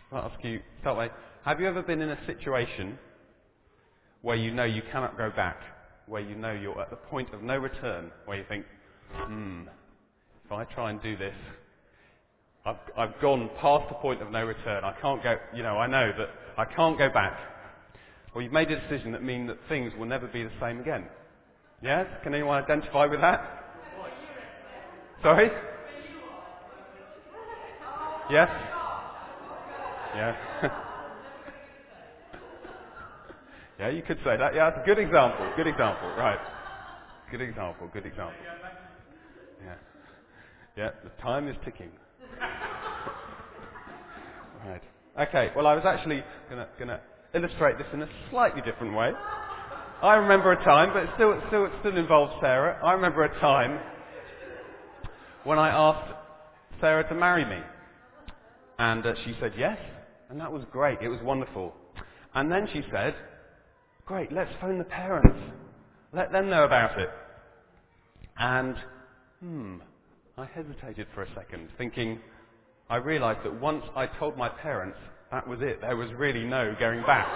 I'll ask you, start by, have you ever been in a situation where you know you cannot go back, where you know you're at the point of no return, where you think, if I try and do this, I've gone past the point of no return. I can't go, I know that I can't go back. Or you've made a decision that means that things will never be the same again. Yes? Can anyone identify with that? Sorry? Yes? Yeah. Yeah, you could say that. Yeah, that's a good example. Good example. Right. Good example. Good example. Yeah. Yeah, the time is ticking. Right. Okay, well, I was actually going to illustrate this in a slightly different way. I remember a time, but it still involves Sarah. I remember a time when I asked Sarah to marry me. And she said yes, and that was great. It was wonderful. And then she said, great, let's phone the parents. Let them know about it. And, I hesitated for a second, thinking, I realised that once I told my parents, that was it. There was really no going back.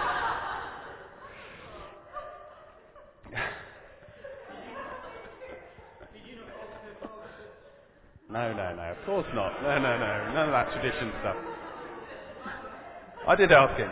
No, of course not. No, none of that tradition stuff. I did ask him.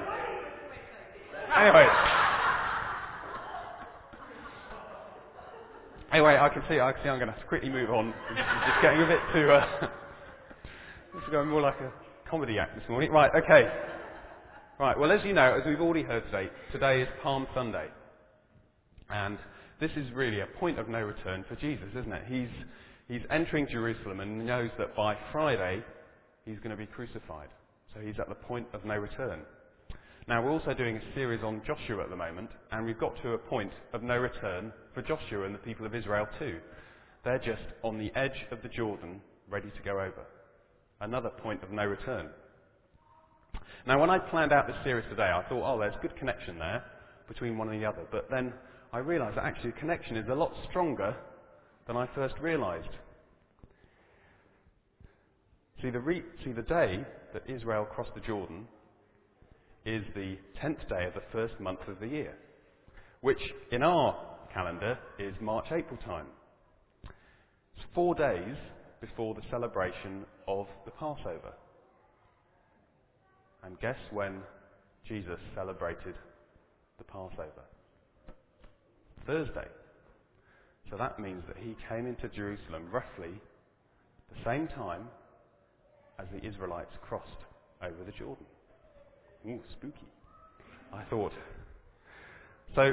Anyway, I can see I'm going to have to quickly move on. It's just getting a bit too... This is going more like a comedy act this morning. Right, okay. Right, well, as you know, as we've already heard today is Palm Sunday. And this is really a point of no return for Jesus, isn't it? He's entering Jerusalem and knows that by Friday he's going to be crucified. So he's at the point of no return. Now, we're also doing a series on Joshua at the moment, and we've got to a point of no return for Joshua and the people of Israel too. They're just on the edge of the Jordan, ready to go over. Another point of no return. Now, when I planned out this series today, I thought, there's good connection there between one and the other. But then I realised that actually the connection is a lot stronger than I first realised. See, the day that Israel crossed the Jordan is the 10th day of the first month of the year, which in our calendar is March-April time. It's 4 days before the celebration of the Passover. And guess when Jesus celebrated the Passover? Thursday. So that means that he came into Jerusalem roughly the same time as the Israelites crossed over the Jordan. Ooh, spooky, I thought. So,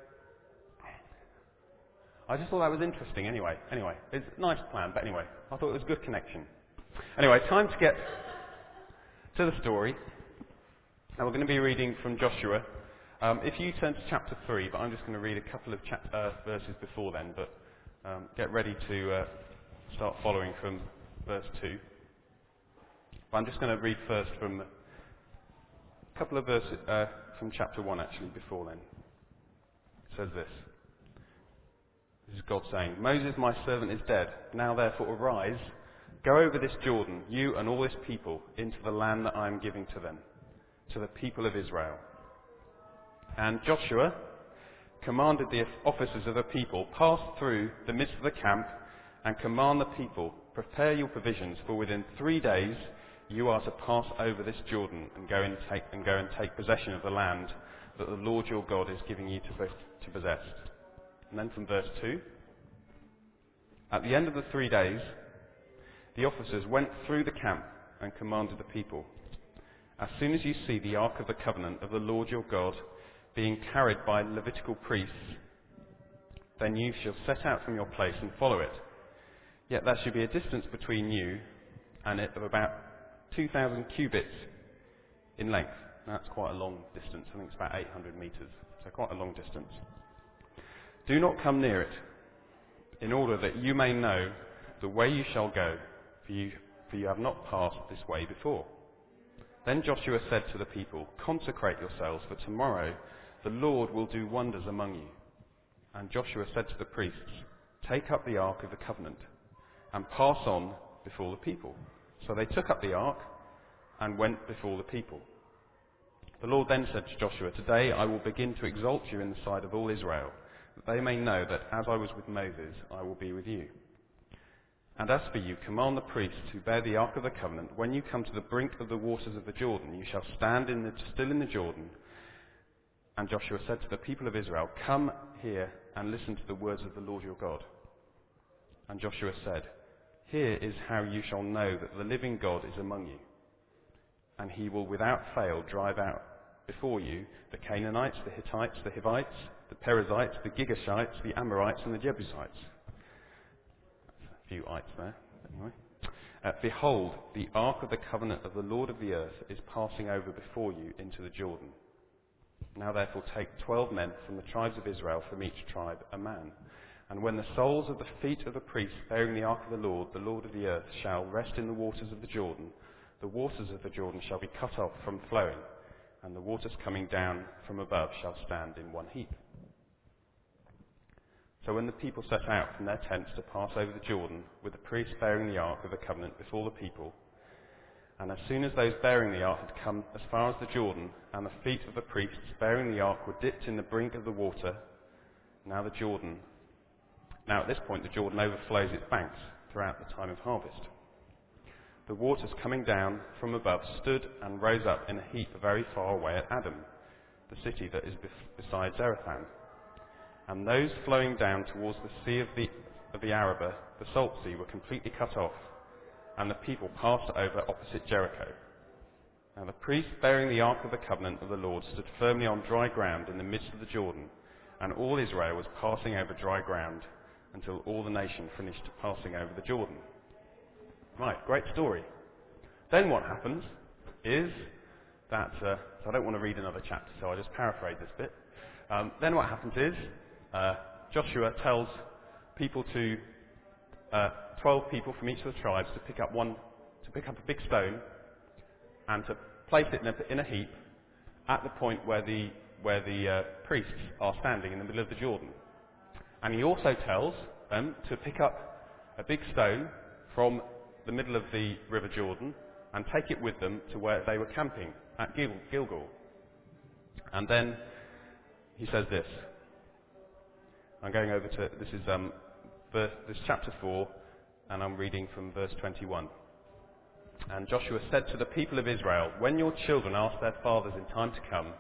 I just thought that was interesting anyway. It's a nice plan, but anyway, I thought it was a good connection. Anyway, time to get to the story. And we're going to be reading from Joshua. If you turn to chapter 3, but I'm just going to read a couple of verses before then, but get ready to start following from verse 2. But I'm just going to read first from a couple of verses from chapter 1 actually before then. It says this. This is God saying, Moses, my servant, is dead. Now therefore arise, go over this Jordan, you and all this people, into the land that I am giving to them, to the people of Israel. And Joshua commanded the officers of the people, pass through the midst of the camp and command the people, prepare your provisions, for within 3 days you are to pass over this Jordan and go and take possession of the land that the Lord your God is giving you to possess. And then from verse 2, at the end of the 3 days, the officers went through the camp and commanded the people, as soon as you see the Ark of the Covenant of the Lord your God being carried by Levitical priests, then you shall set out from your place and follow it. Yet there should be a distance between you and it of about 2,000 cubits in length. Now, that's quite a long distance. I think it's about 800 metres, so quite a long distance. Do not come near it, in order that you may know the way you shall go, for you have not passed this way before. Then Joshua said to the people, consecrate yourselves, for tomorrow the Lord will do wonders among you. And Joshua said to the priests, take up the Ark of the Covenant and pass on before the people. So they took up the Ark and went before the people. The Lord then said to Joshua, "Today I will begin to exalt you in the sight of all Israel, that they may know that as I was with Moses, I will be with you. And as for you, command the priests who bear the Ark of the Covenant, when you come to the brink of the waters of the Jordan, you shall stand still in the Jordan." And Joshua said to the people of Israel, "Come here and listen to the words of the Lord your God." And Joshua said, "Here is how you shall know that the living God is among you. And he will without fail drive out before you the Canaanites, the Hittites, the Hivites, the Perizzites, the Girgashites, the Amorites, and the Jebusites." A few ites there, anyway. "Behold, the ark of the covenant of the Lord of the earth is passing over before you into the Jordan. Now therefore take 12 men from the tribes of Israel, from each tribe a man. And when the soles of the feet of the priests bearing the ark of the Lord of the earth, shall rest in the waters of the Jordan shall be cut off from flowing, and the waters coming down from above shall stand in one heap." So when the people set out from their tents to pass over the Jordan, with the priests bearing the ark of the covenant before the people, and as soon as those bearing the ark had come as far as the Jordan, and the feet of the priests bearing the ark were dipped in the brink of the water, now at this point the Jordan overflows its banks throughout the time of harvest. The waters coming down from above stood and rose up in a heap very far away at Adam, the city that is beside Zarethan. And those flowing down towards the sea of the Arabah, the salt sea, were completely cut off, and the people passed over opposite Jericho. Now the priests bearing the ark of the covenant of the Lord stood firmly on dry ground in the midst of the Jordan, and all Israel was passing over dry ground until all the nation finished passing over the Jordan. Right, great story. Then what happens is that, so I don't want to read another chapter, so I'll just paraphrase this bit. Then what happens is Joshua tells people 12 people from each of the tribes to pick up a big stone and to place it in a heap at the point where the priests are standing in the middle of the Jordan. And he also tells them to pick up a big stone from the middle of the River Jordan and take it with them to where they were camping at Gilgal. And then he says this. I'm going over to, this is chapter 4, and I'm reading from verse 21. "And Joshua said to the people of Israel, when your children ask their fathers in time to come,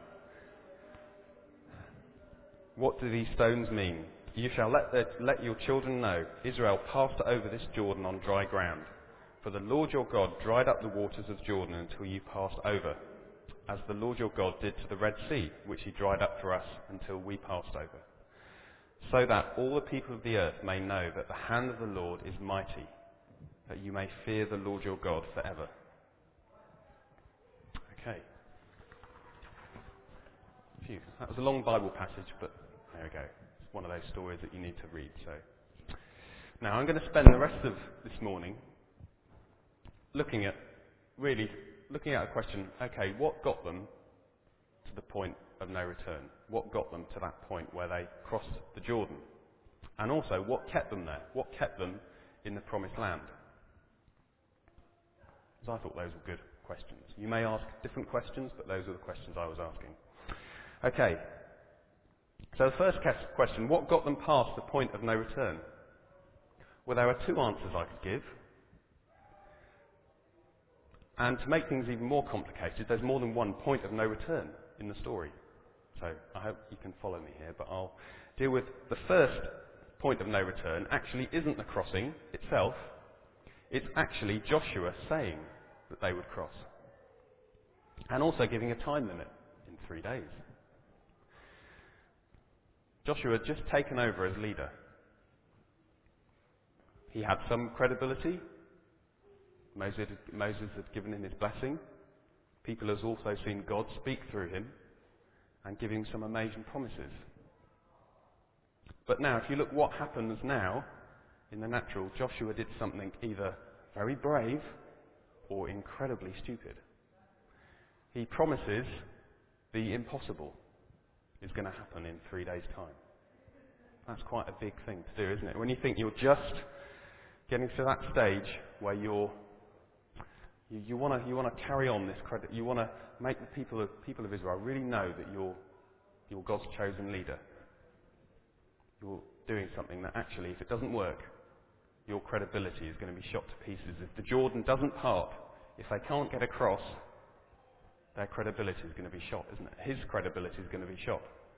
'What do these stones mean?' you shall let your children know, Israel passed over this Jordan on dry ground. For the Lord your God dried up the waters of Jordan until you passed over, as the Lord your God did to the Red Sea, which he dried up for us until we passed over. So that all the people of the earth may know that the hand of the Lord is mighty, that you may fear the Lord your God forever." Okay. Phew. That was a long Bible passage, but there we go. It's one of those stories that you need to read. So now I'm going to spend the rest of this morning looking at a question, okay, what got them to the point of no return? What got them to that point where they crossed the Jordan? And also, what kept them there? What kept them in the promised land? Because I thought those were good questions. You may ask different questions, but those are the questions I was asking. Okay, so the first question, what got them past the point of no return? Well, there are two answers I could give. And to make things even more complicated, there's more than one point of no return in the story. So I hope you can follow me here, but I'll deal with the first point of no return. Actually isn't the crossing itself. It's actually Joshua saying that they would cross. And also giving a time limit in 3 days. Joshua had just taken over as leader. He had some credibility. Moses had given him his blessing. People have also seen God speak through him and give him some amazing promises. But now, if you look what happens now in the natural, Joshua did something either very brave or incredibly stupid. He promises the impossible is going to happen in 3 days' time. That's quite a big thing to do, isn't it? When you think you're just getting to that stage where you're You want to carry on this credit. You want to make the people of Israel really know that you're God's chosen leader. You're doing something that actually, if it doesn't work, your credibility is going to be shot to pieces. If the Jordan doesn't part, if they can't get across, their credibility is going to be shot, isn't it? His credibility is going to be shot.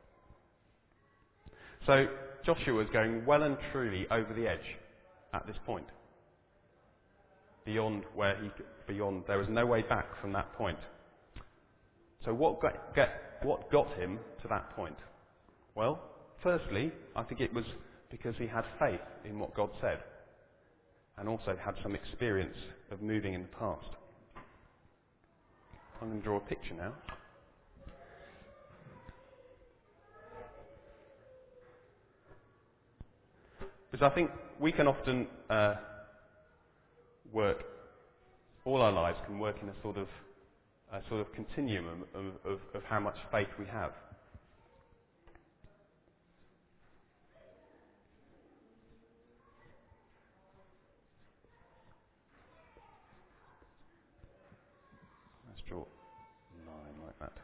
So Joshua is going well and truly over the edge at this point. Beyond there was no way back from that point. So what got him to that point? Well, firstly, I think it was because he had faith in what God said, and also had some experience of moving in the past. I'm going to draw a picture now. Because I think we can often work, all our lives can work in a sort of continuum of how much faith we have. Let's draw a line like that.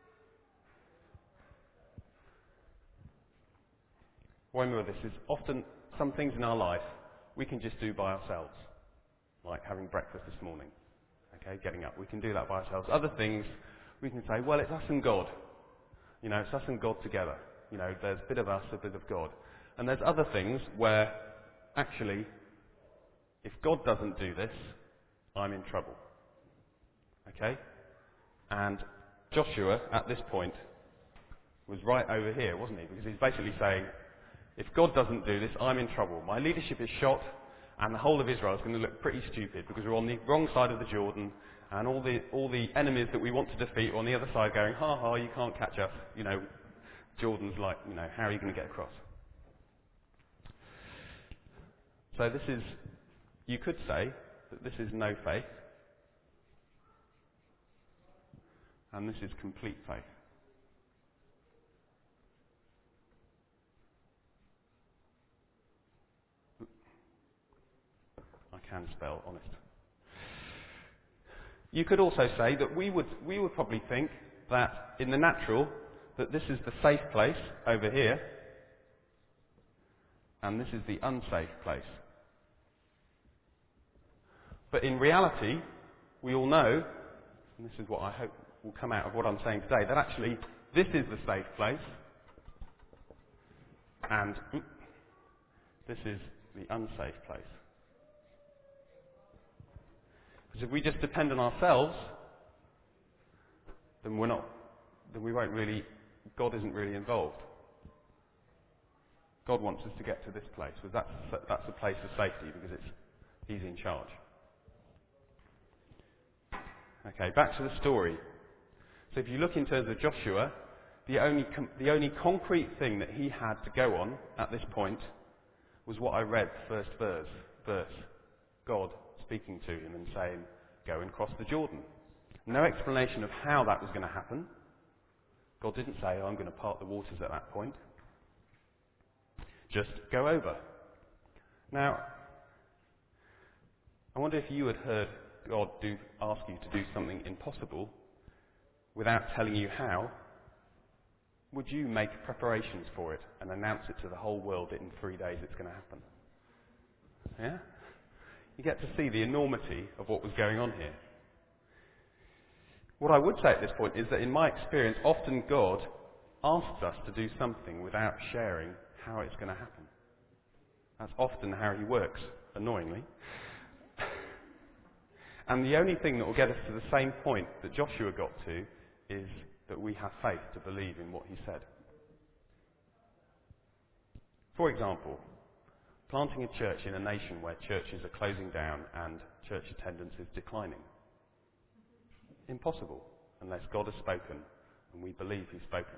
Remember, this is often some things in our life we can just do by ourselves, like having breakfast this morning. Okay, getting up, we can do that by ourselves. Other things we can say, well, it's us and God. You know, it's us and God together. You know, there's a bit of us, a bit of God. And there's other things where, actually, if God doesn't do this, I'm in trouble. Okay? And Joshua, at this point, was right over here, wasn't he? Because he's basically saying, if God doesn't do this, I'm in trouble. My leadership is shot, and the whole of Israel is going to look pretty stupid because we're on the wrong side of the Jordan, and all the enemies that we want to defeat are on the other side going, ha ha, you can't catch us. You know, Jordan's like, you know, how are you going to get across? So this is, you could say that this is no faith, and this is complete faith. I can spell honest. You could also say that we would probably think that in the natural, that this is the safe place over here, and this is the unsafe place. But in reality, we all know, and this is what I hope will come out of what I'm saying today, that actually this is the safe place, and this is the unsafe place. Because if we just depend on ourselves, then God isn't really involved. God wants us to get to this place, because that's a place of safety, because He's in charge. Okay, back to the story. So if you look in terms of Joshua, the only concrete thing that he had to go on at this point was what I read, the first verse. God speaking to him and saying, go and cross the Jordan. No explanation of how that was going to happen. God didn't say, I'm going to part the waters at that point. Just go over. Now, I wonder if you had heard God ask you to do something impossible without telling you how, would you make preparations for it and announce it to the whole world that in 3 days it's going to happen? Yeah? You get to see the enormity of what was going on here. What I would say at this point is that in my experience, often God asks us to do something without sharing how it's going to happen. That's often how He works, annoyingly. And the only thing that will get us to the same point that Joshua got to is that we have faith to believe in what he said. For example, planting a church in a nation where churches are closing down and church attendance is declining. Impossible, unless God has spoken and we believe He's spoken.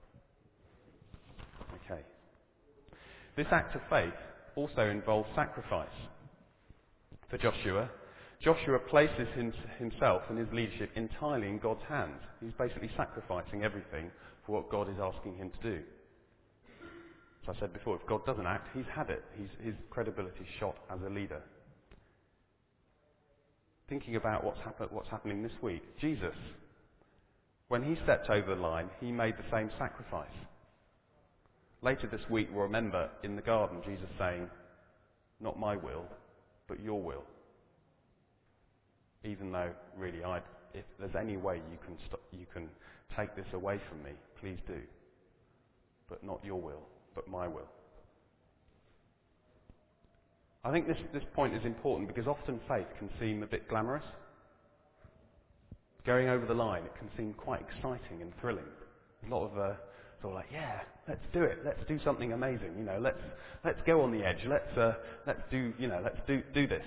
Okay. This act of faith also involves sacrifice. For Joshua places himself and his leadership entirely in God's hands. He's basically sacrificing everything for what God is asking him to do. As I said before, if God doesn't act, he's had it. His credibility is shot as a leader. thinking about what's happening this week. Jesus, when he stepped over the line, he made the same sacrifice. Later this week, we'll remember in the garden, Jesus saying, "Not my will, but your will." Even though, really, if there's any way you can take this away from me, please do. But not your will, but my will. I think this point is important because often faith can seem a bit glamorous. Going over the line, it can seem quite exciting and thrilling. A lot of sort of like, yeah, let's do it. Let's do something amazing. Let's go on the edge. Let's do this.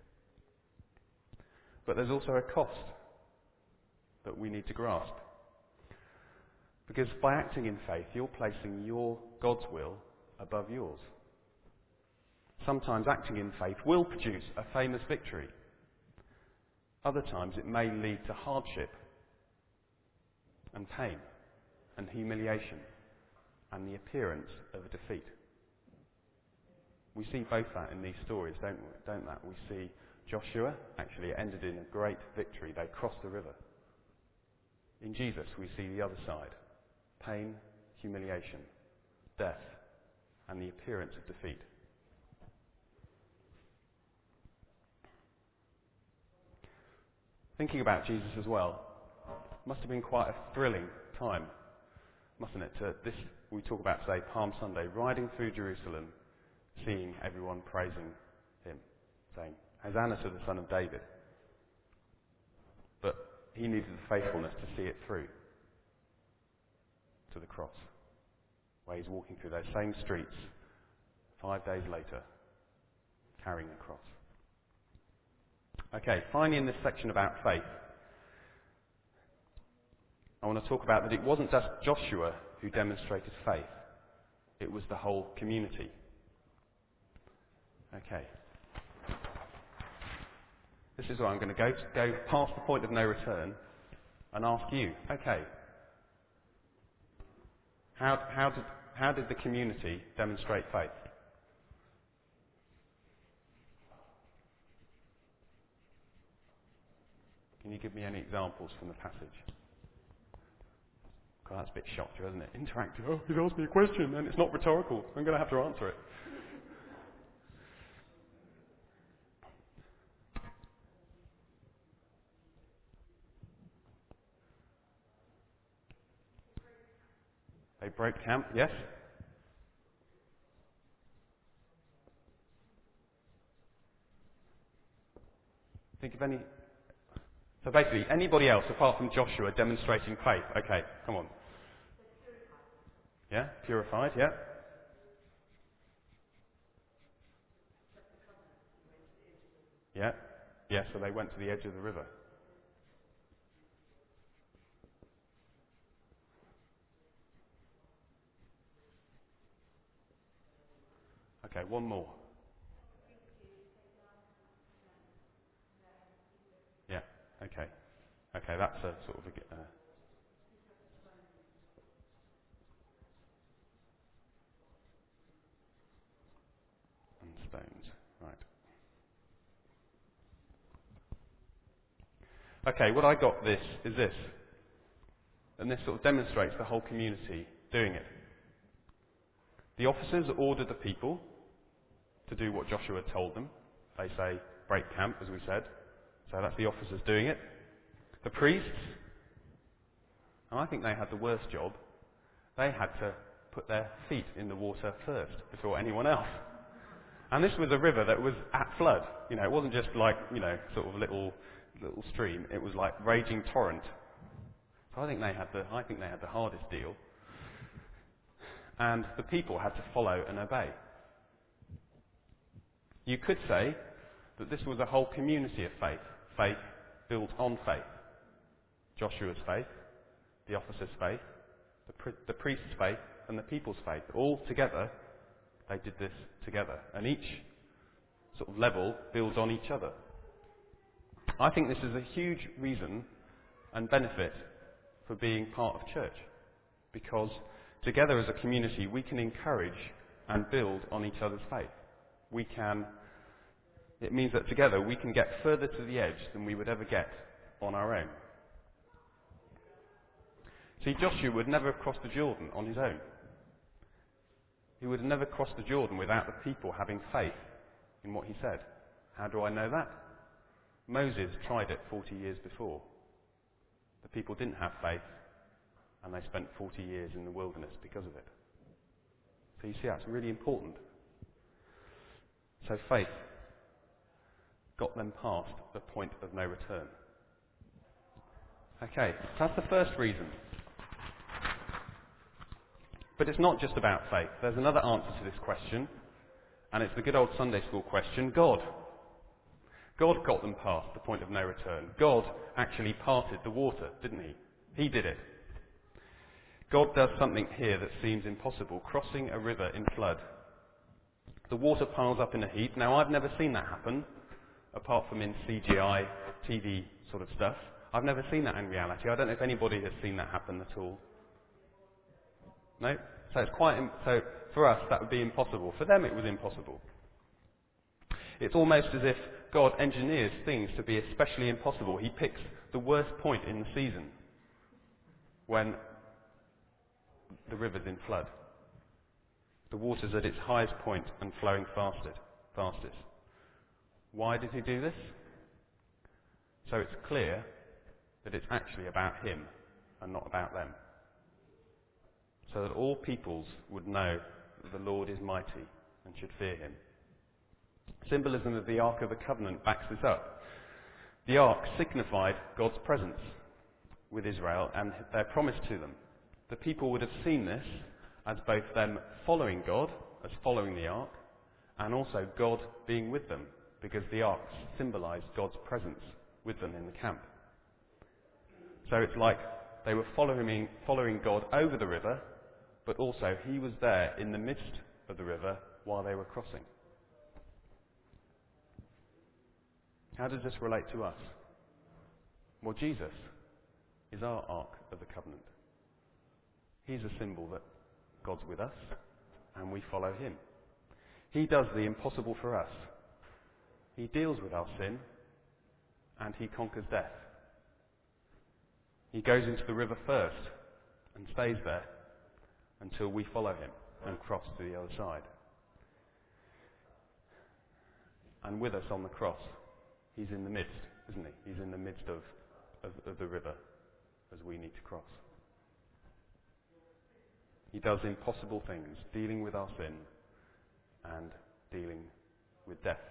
But there's also a cost that we need to grasp. Because by acting in faith, you're placing God's will above yours. Sometimes acting in faith will produce a famous victory. Other times it may lead to hardship and pain and humiliation and the appearance of a defeat. We see both that in these stories, don't that? We see Joshua, actually, it ended in a great victory. They crossed the river. In Jesus, we see the other side. Pain, humiliation, death, and the appearance of defeat. Thinking about Jesus as well, must have been quite a thrilling time, mustn't it? We talk about today, Palm Sunday, riding through Jerusalem, seeing everyone praising him, saying, "Hosanna to the Son of David." But he needed the faithfulness to see it through to the cross, where he's walking through those same streets 5 days later, carrying the cross. Okay, finally in this section about faith, I want to talk about that it wasn't just Joshua who demonstrated faith, it was the whole community. Okay. This is where I'm going to go past the point of no return and ask you, okay, how did the community demonstrate faith? Can you give me any examples from the passage? God, that's a bit shocked you, isn't it? Interactive. Oh, he's asked me a question and it's not rhetorical. I'm going to have to answer it. They broke camp, yes? Think of any... So basically, anybody else apart from Joshua demonstrating faith? Okay, come on. Yeah? Purified, yeah? Yeah? Yeah, so they went to the edge of the river. Okay, one more. Yeah, okay. Okay, that's a sort of and stones, right. Okay, what I got is this. And this sort of demonstrates the whole community doing it. The officers ordered the people to do what Joshua told them. They say, break camp, as we said. So that's the officers doing it. The priests, and I think they had the worst job. They had to put their feet in the water first before anyone else. And this was a river that was at flood. It wasn't just like, sort of little stream. It was like raging torrent. So I think they had the hardest deal. And the people had to follow and obey. You could say that this was a whole community of faith. Faith built on faith. Joshua's faith, the officers' faith, the priest's faith, and the people's faith. All together, they did this together. And each sort of level builds on each other. I think this is a huge reason and benefit for being part of church. Because together as a community, we can encourage and build on each other's faith. We can It means that together we can get further to the edge than we would ever get on our own. See, Joshua would never have crossed the Jordan on his own. He would have never crossed the Jordan without the people having faith in what he said. How do I know that? Moses tried it 40 years before. The people didn't have faith, and they spent 40 years in the wilderness because of it. So you see, that's really important. So faith got them past the point of no return. Okay, so that's the first reason. But it's not just about faith. There's another answer to this question, and it's the good old Sunday school question, God. God got them past the point of no return. God actually parted the water, didn't he? He did it. God does something here that seems impossible, crossing a river in flood. The water piles up in a heap. Now, I've never seen that happen, apart from in CGI, TV sort of stuff. I've never seen that in reality. I don't know if anybody has seen that happen at all. No? So so for us, that would be impossible. For them, it was impossible. It's almost as if God engineers things to be especially impossible. He picks the worst point in the season when the river's in flood. The water's at its highest point and flowing fastest. Why did he do this? So it's clear that it's actually about him and not about them. So that all peoples would know that the Lord is mighty and should fear him. Symbolism of the Ark of the Covenant backs this up. The Ark signified God's presence with Israel and their promise to them. The people would have seen this as both them following God, as following the Ark, and also God being with them, because the Ark symbolized God's presence with them in the camp. So it's like they were following God over the river, but also he was there in the midst of the river while they were crossing. How does this relate to us? Well, Jesus is our Ark of the Covenant. He's a symbol that God's with us and we follow him. He does the impossible for us. He deals with our sin and he conquers death. He goes into the river first and stays there until we follow him and cross to the other side. And with us on the cross, he's in the midst, isn't he? He's in the midst of the river as we need to cross. He does impossible things, dealing with our sin and dealing with death.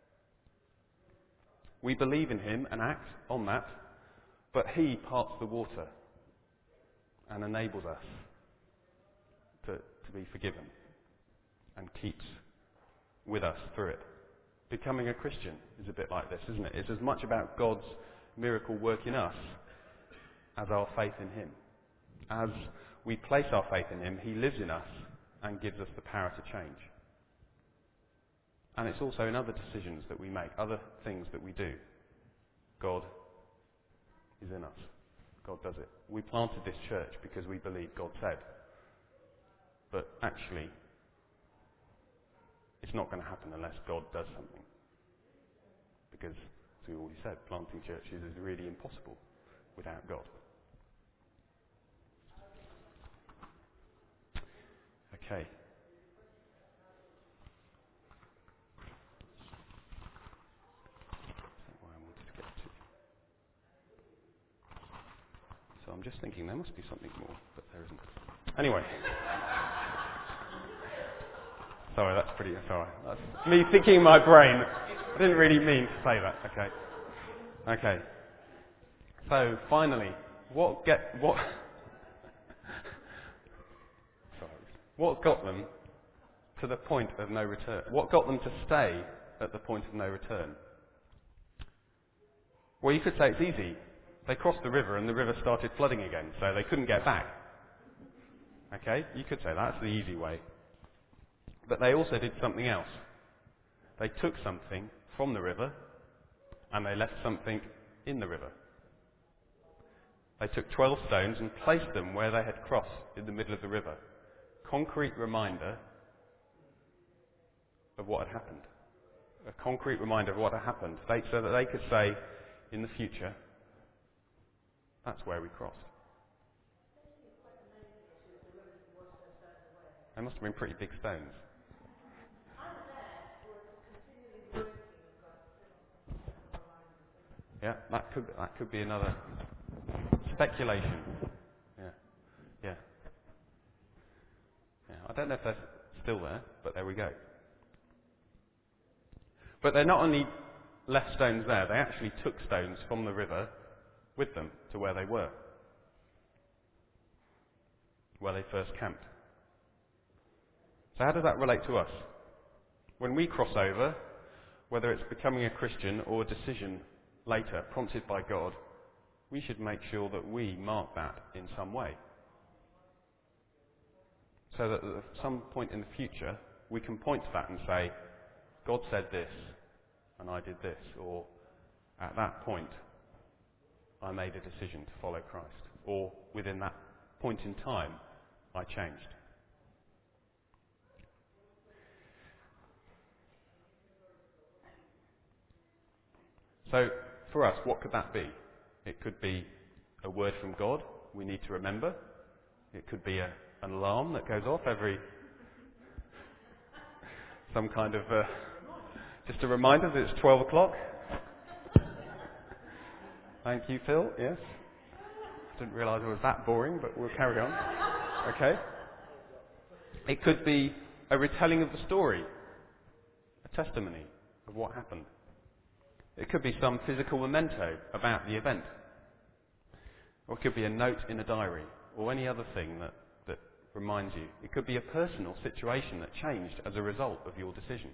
We believe in him and act on that, but he parts the water and enables us to be forgiven and keeps with us through it. Becoming a Christian is a bit like this, isn't it? It's as much about God's miracle work in us as our faith in him. As we place our faith in him, he lives in us and gives us the power to change. And it's also in other decisions that we make, other things that we do. God is in us. God does it. We planted this church because we believe God said. But actually, it's not going to happen unless God does something. Because, as we already said, planting churches is really impossible without God. Okay. That's where I wanted to get to. So I'm just thinking there must be something more, but there isn't. Anyway. Sorry, that's me thinking in my brain. I didn't really mean to say that. Okay. So finally, what got them to the point of no return? What got them to stay at the point of no return? Well, you could say it's easy. They crossed the river and the river started flooding again, so they couldn't get back. Okay, you could say that's the easy way. But they also did something else. They took something from the river and they left something in the river. They took 12 stones and placed them where they had crossed in the middle of the river. Concrete reminder of what had happened. a concrete reminder of what had happened, so that they could say in the future, that's where we crossed. They must have been pretty big stones. Yeah, that could be another speculation. Yeah. I don't know if they're still there, but there we go. But they not only left stones there, they actually took stones from the river with them to where they were, where they first camped. So how does that relate to us? When we cross over, whether it's becoming a Christian or a decision later prompted by God, we should make sure that we mark that in some way. So that at some point in the future, we can point to that and say, God said this, and I did this, or at that point, I made a decision to follow Christ, or within that point in time, I changed. So, for us, what could that be? It could be a word from God we need to remember. It could be an alarm that goes off every... some kind of... just a reminder that it's 12 o'clock. Thank you, Phil. Yes. Didn't realise it was that boring, but we'll carry on. Okay. It could be a retelling of the story. A testimony of what happened. It could be some physical memento about the event. Or it could be a note in a diary, or any other thing that reminds you. It could be a personal situation that changed as a result of your decision.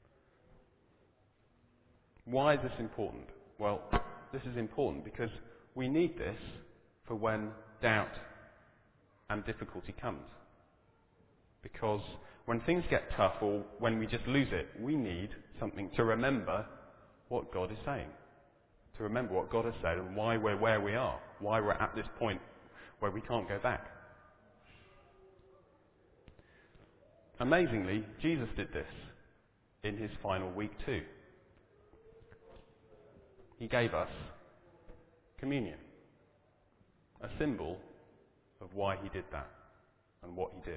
Why is this important? Well, this is important because we need this for when doubt and difficulty comes. Because when things get tough or when we just lose it, we need something to remember what God is saying. To remember what God has said and why we're where we are. Why we're at this point where we can't go back. Amazingly, Jesus did this in his final week too. He gave us communion. A symbol of why he did that and what he did.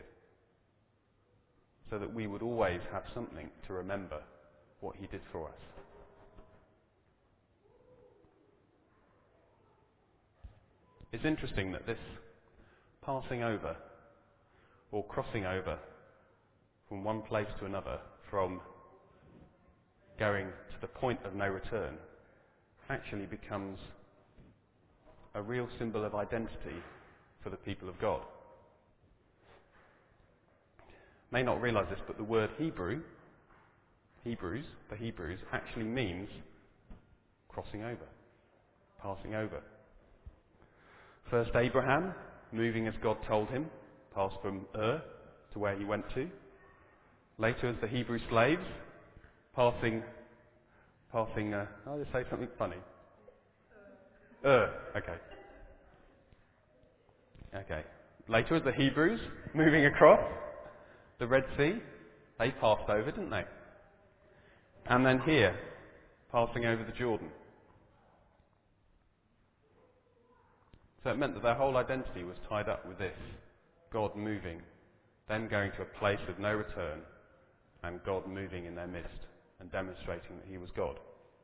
So that we would always have something to remember what he did for us. It's interesting that this passing over or crossing over from one place to another, from going to the point of no return, actually becomes a real symbol of identity for the people of God. May not realise this, but the word Hebrews, actually means crossing over, passing over. First Abraham, moving as God told him, passed from Ur to where he went to. Later as the Hebrew slaves, passing, I'll just say something funny. Okay. Later as the Hebrews, moving across the Red Sea, they passed over, didn't they? And then here, passing over the Jordan. So it meant that their whole identity was tied up with this, God moving, them going to a place of no return, and God moving in their midst and demonstrating that he was God.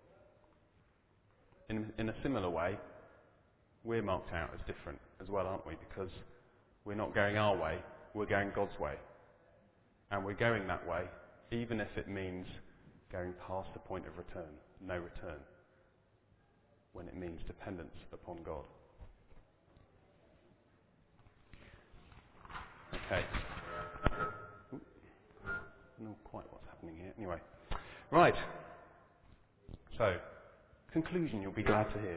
In a similar way, we're marked out as different as well, aren't we? Because we're not going our way, we're going God's way. And we're going that way, even if it means going past the point of return, no return, when it means dependence upon God. Okay. Not quite what's happening here. Anyway. Right. So, conclusion you'll be glad to hear.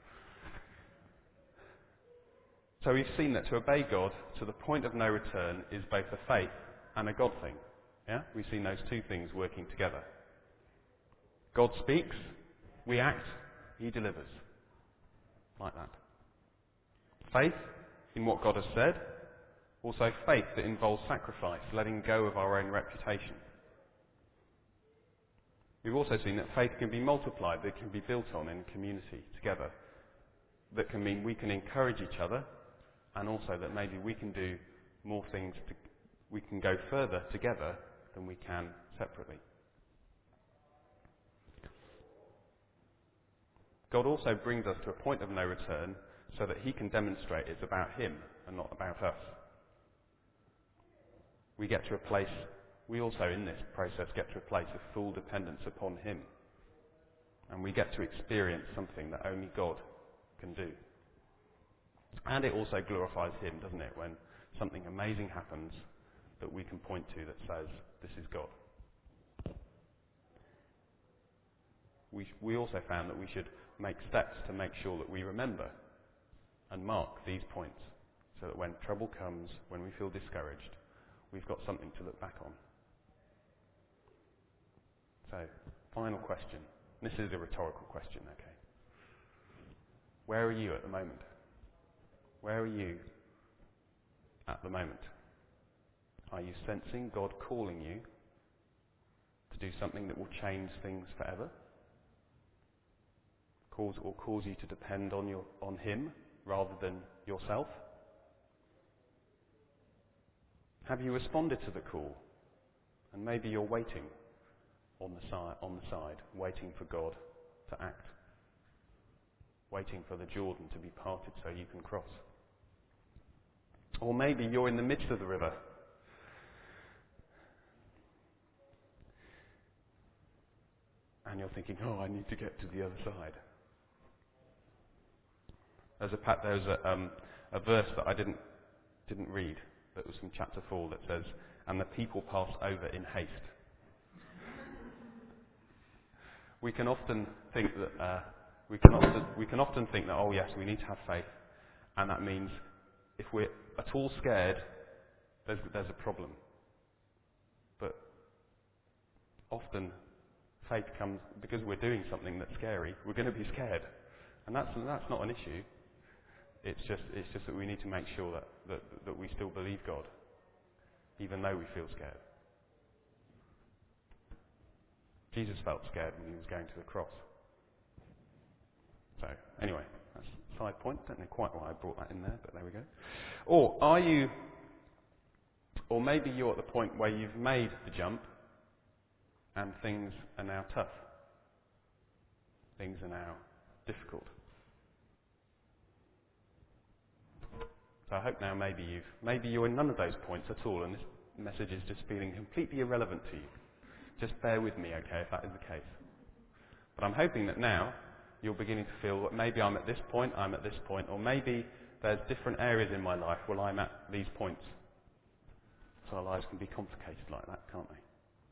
So we've seen that to obey God to the point of no return is both a faith and a God thing. Yeah? We've seen those two things working together. God speaks, we act, he delivers. Like that. Faith in what God has said. Also faith that involves sacrifice, letting go of our own reputation. We've also seen that faith can be multiplied, that it can be built on in community together. That can mean we can encourage each other, and also that maybe we can do more things, we can go further together than we can separately. God also brings us to a point of no return so that he can demonstrate it's about him and not about us. We also in this process get to a place of full dependence upon him. And we get to experience something that only God can do. And it also glorifies him, doesn't it, when something amazing happens that we can point to that says, this is God. We also found that we should make steps to make sure that we remember and mark these points so that when trouble comes, when we feel discouraged, we've got something to look back on. So, final question. This is a rhetorical question, okay? Where are you at the moment? Where are you at the moment? Are you sensing God calling you to do something that will change things forever? Cause you to depend on him rather than yourself? Have you responded to the call? And maybe you're waiting on the side, waiting for God to act, waiting for the Jordan to be parted so you can cross. Or maybe you're in the midst of the river. And you're thinking, I need to get to the other side. There's a verse that I didn't read, that was from chapter 4, that says, and the people passed over in haste. We can often think that oh yes, we need to have faith, and that means if we're at all scared, there's a problem. But often faith comes because we're doing something that's scary. We're going to be scared, and that's not an issue. It's just that we need to make sure that we still believe God, even though we feel scared. Jesus felt scared when he was going to the cross. So, anyway, that's a side point. Don't know quite why I brought that in there, but there we go. Or maybe you're at the point where you've made the jump and things are now tough. Things are now difficult. So I hope now maybe you're in none of those points at all, and this message is just feeling completely irrelevant to you. Just bear with me, okay, if that is the case. But I'm hoping that now you're beginning to feel that maybe I'm at this point, or maybe there's different areas in my life where I'm at these points. So our lives can be complicated like that, can't they?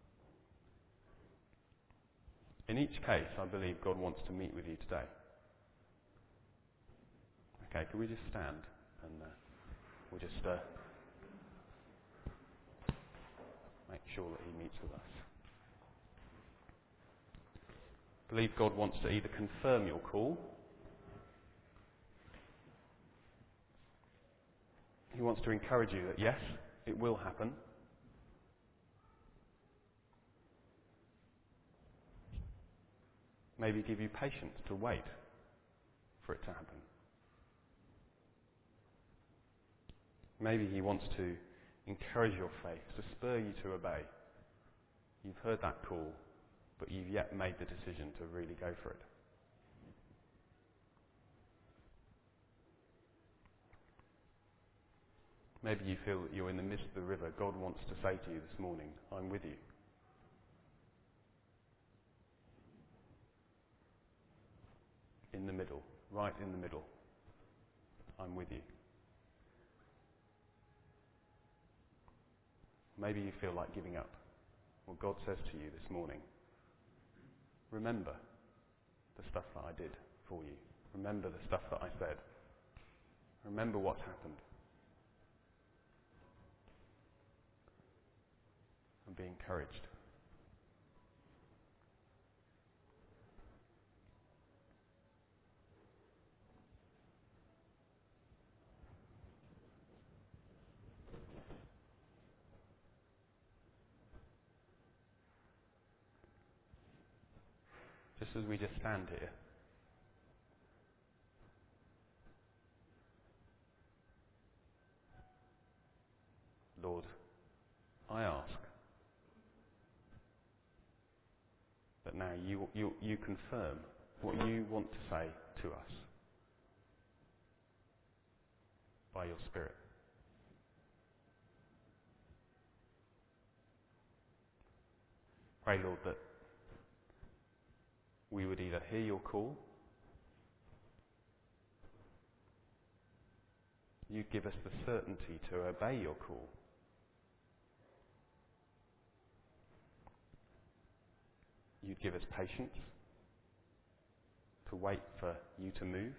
In each case, I believe God wants to meet with you today. Okay, can we just stand and we'll just make sure that he meets with us. I believe God wants to either confirm your call, he wants to encourage you that yes, it will happen. Maybe give you patience to wait for it to happen. Maybe he wants to encourage your faith, to spur you to obey. You've heard that call, but you've yet made the decision to really go for it. Maybe you feel that you're in the midst of the river. God wants to say to you this morning, I'm with you. In the middle, right in the middle, I'm with you. Maybe you feel like giving up. Well, God says to you this morning, remember the stuff that I did for you. Remember the stuff that I said. Remember what's happened. And be encouraged. just as we just stand here, Lord, I ask that now you confirm what you want to say to us by your Spirit. Pray, Lord, that we would either hear your call, you give us the certainty to obey your call, you'd give us patience to wait for you to move,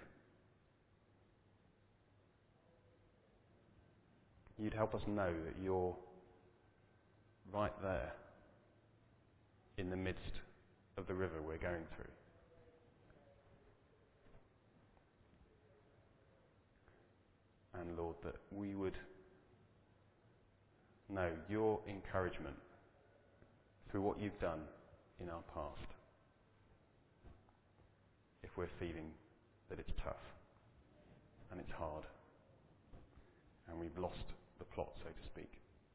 you'd help us know that you're right there in the midst of the river we're going through. And Lord, that we would know your encouragement through what you've done in our past. If we're feeling that it's tough and it's hard and we've lost the plot, so to speak.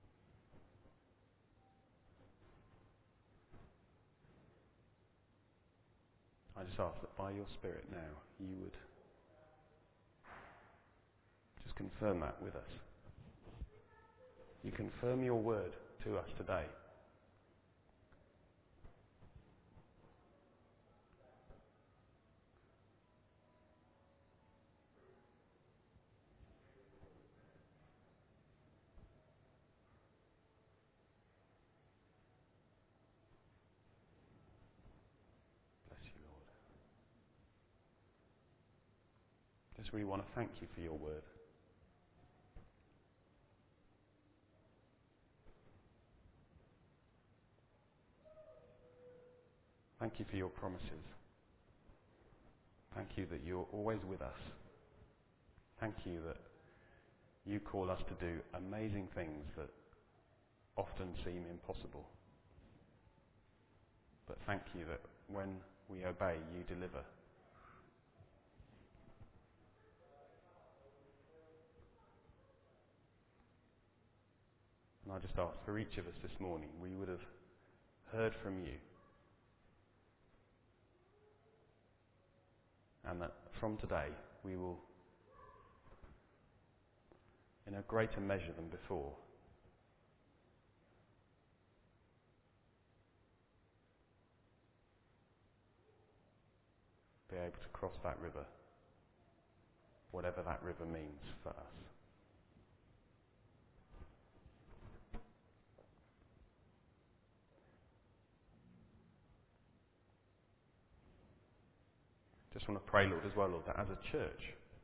I just ask that by your Spirit now you would just confirm that with us. You confirm your word to us today. Bless you, Lord. Just really want to thank you for your word. Thank you for your promises. Thank you that you're always with us. Thank you that you call us to do amazing things that often seem impossible. But thank you that when we obey, you deliver. And I just ask for each of us this morning, we would have heard from you. And that from today, we will, in a greater measure than before, be able to cross that river, whatever that river means for us. Just want to pray, Lord, as well, Lord, that as a church,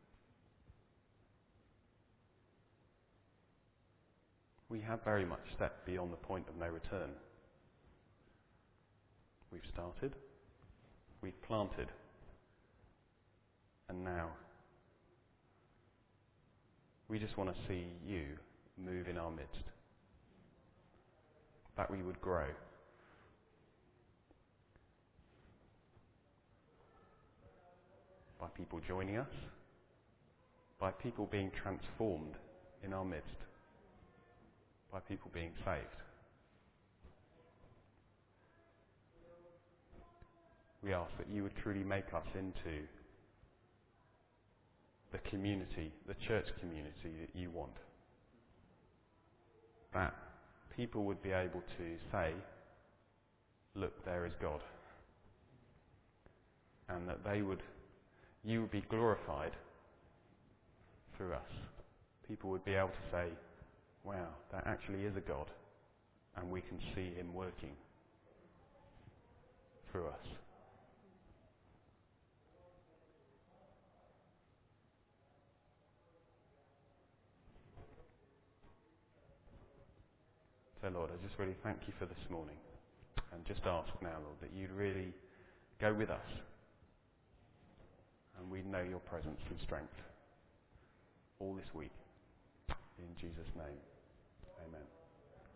we have very much stepped beyond the point of no return. We've started, we've planted, and now we just want to see you move in our midst. That we would grow. By people joining us, by people being transformed in our midst, by people being saved. We ask that you would truly make us into the community, the church community that you want. That people would be able to say, look, there is God. And that you would be glorified through us. People would be able to say, wow, there actually is a God, and we can see him working through us. So Lord, I just really thank you for this morning, and just ask now, Lord, that you'd really go with us, and we'd know your presence and strength all this week. In Jesus' name, amen.